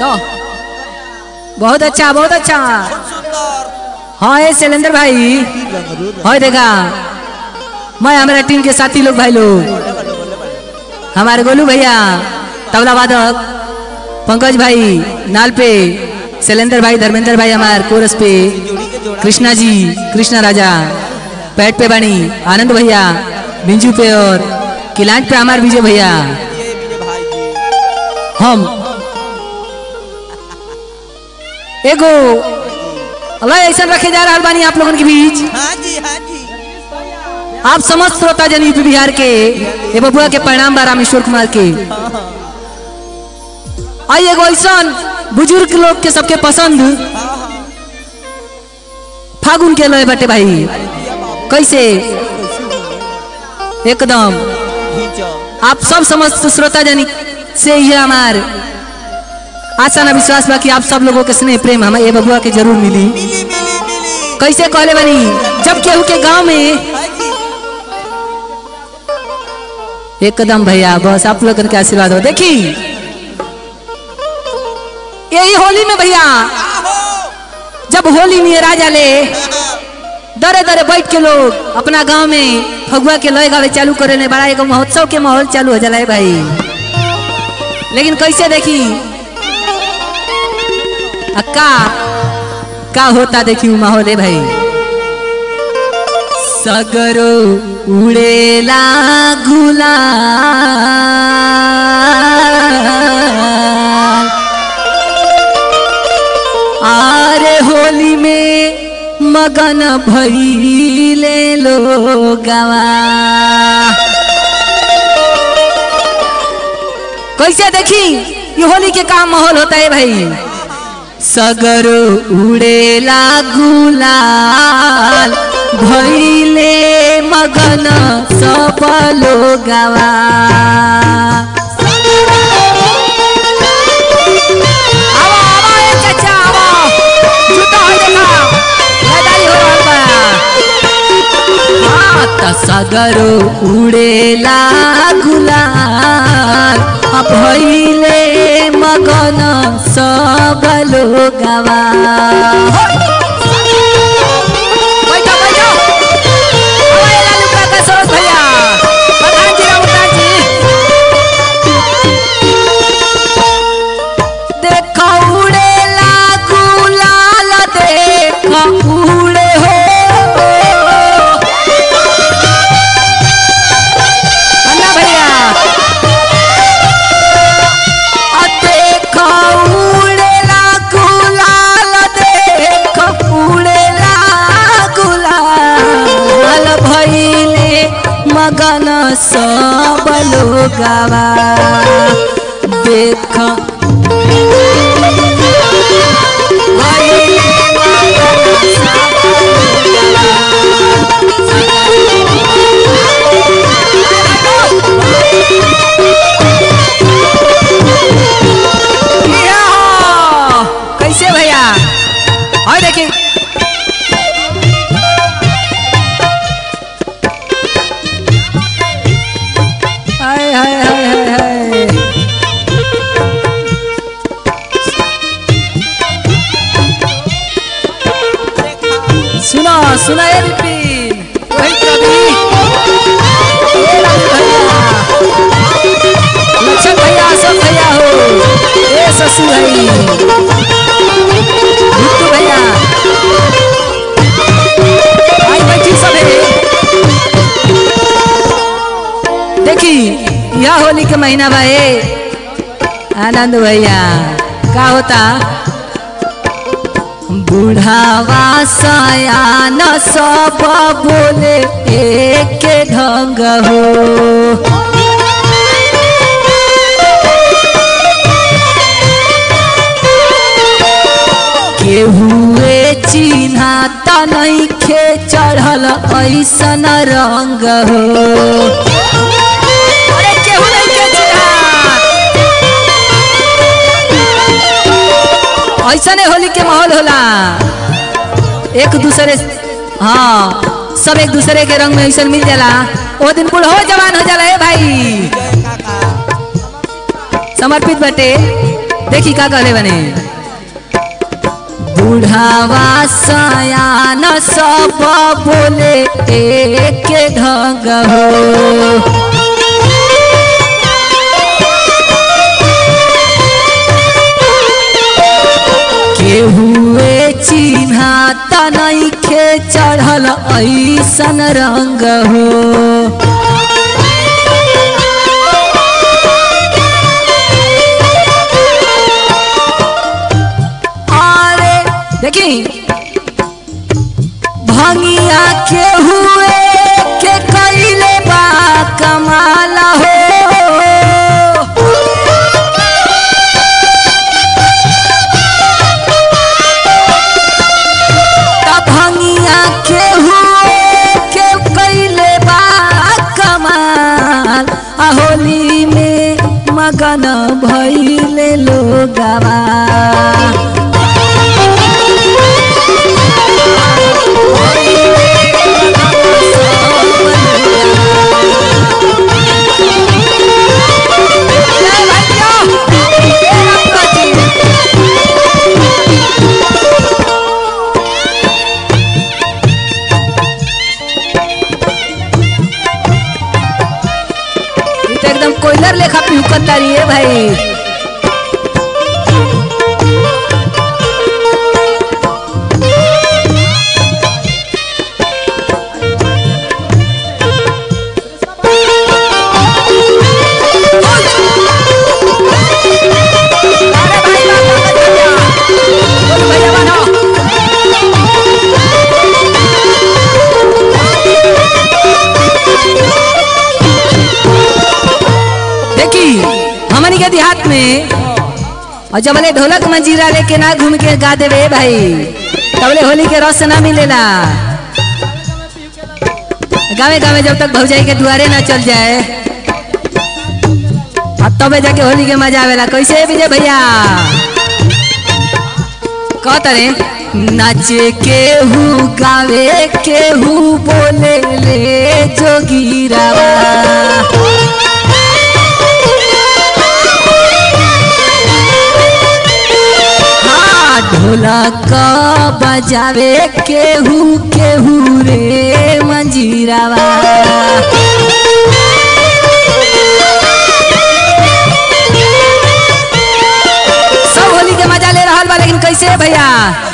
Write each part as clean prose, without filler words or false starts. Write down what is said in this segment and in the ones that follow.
दो बहुत अच्छा बहुत अच्छा। हाँ ये शैलेंद्र भाई हाँ देखा मैं हमारा टीम के साथी लोग भाई लोग हमारे गोलू भैया तबला वादक पंकज भाई नाल पे शैलेंद्र भाई धर्मेंद्र भाई हमारे कोरस पे कृष्णा जी कृष्णा राजा पैट पे बानी आनंद भैया बिंजू पे और किलांट पे हमारे विजय भैया हम एगो अल्लाह ऐसा रखे जा रहा बानी आप लोगों के बीच। हाँ जी हाँ जी आप समस्त श्रोता जन यूपी बिहार के ये बबुआ के परिणाम बा रामेश्वर कुमार के आई एगो ऐसा बुजुर्ग लोग के सबके पसंद फागुन के लोए बटे भाई कैसे एकदम आप सब समस्त श्रोता जन से ये हमार आशा ना विश्वास बा कि आप सब लोगों के स्नेह प्रेम हमें ये बबुआ के जरूर मिली। कैसे कहले बनी जब केहू के गांव में एकदम भैया बस आप लोगों के आशीर्वाद हो। देखी यही होली में भैया जब होली में राजा ले दरे दरे बैठ के लोग अपना गांव में फगुआ के लय गावे चालू करे ने बड़ा एक महोत्सव के माहौल चालू हो जाला है भाई। लेकिन कैसे देखी का होता देखी माहौल है भाई। सगरो उड़ेला गुलाल आरे होली में मगन भइले लोगवा। कैसे देखी ये होली के काम माहौल होता है भाई। सगरो उड़ेला गुलाल भइले मगन सब लोगवा। सगरो उड़ेला गुलाल भइले मगन सब लोगवा। मगन सब लोगवा देख कैसे भैया और देखिए सुना सुना ये बिपिन वही कवि लक्षण भैया सब भैया हो ये ससु भाई भुट्टू भैया आई बैठी सब है। देखी यह होली के महीना भाई आनंद भैया क्या होता बुढ़ावा सयान सब बोले एक ढंग हो। केहुए चिन्हा त नहीं खे चढ़ल ऐसन रंग हो। अरे केहू नहीं के चिन्हा ऐसने होली के माहौल होला। एक दूसरे हाँ सब एक दूसरे के रंग में ऐसा मिल जाला वो दिन कुल हो जवान हो जाला है भाई। समर्पित बटे देखी का कहले बने बुढ़ावा सयान सब बोले एक ढंग हो केहुए चिन्हा तनखे चढ़ल ऐसन रंग हो देखी भंगिया के हुए के कइले बा कमाल हो तब भंगिया के हुए के कइले बा कमाल होली में मगन भइले लोगवा एकदम कोयलर लेखा पिहुकत तारी है भाई हमनी के देहात में और जब ढोलक मंजीरा लेके ना घूम के गा देवे भाई तबले होली के रस ना मिलेला गावे गावे जब तक भौजाई के दुआरे ना चल जाए अब तबे जाके होली के मजा आवेला कैसे विजय भैया कहतरे नाचे केहू गावे केहू बोले ले जोगीरावा ढोलक बजावे केहू केहू रे मंजीरावा सब होली के मजा ले रहा बा लेकिन कैसे भैया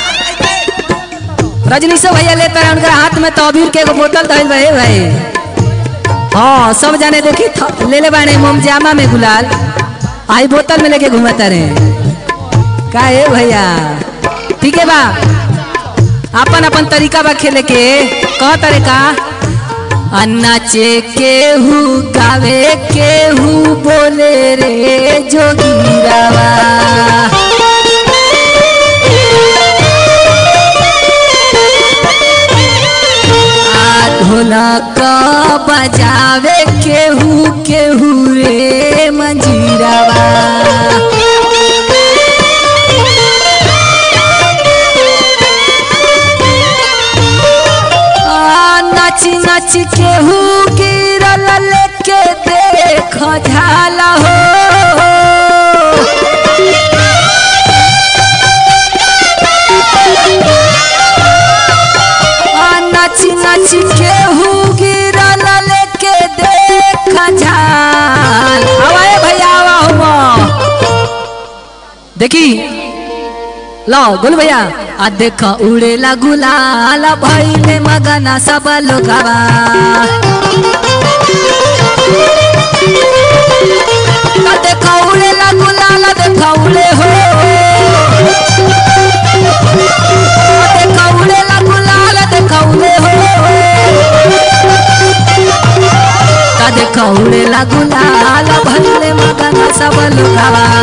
रजनीशो भैया लेते रहे उनका हाथ में तबीर के बोतल धइल रहे भाई हाँ सब जाने देखी ले ले बाने मोमजामा में गुलाल आई बोतल में लेके घूमता रहे का है भैया ठीक है बा अपन अपन तरीका बा खेले के कह तरीका नाचे केहू गावे केहू बोले रे जोगीरावा ढोलक बजावे केहू केहू रे मंजीरावा नाच केहू गिरल लेके देख झाला हो नाच नाच केहू गिरल लेके देख झाल आवाए भैया आवा देखी लो गोल भैया आ देखा उड़ेला गुलाल भइले मगना सब लोगवा देखा उड़ेला गुलाल देखा उड़े हो देखा उड़ेला गुलाल देखा उड़े हो देखा उड़ेला गुलाल भइले मगना सब लोगवा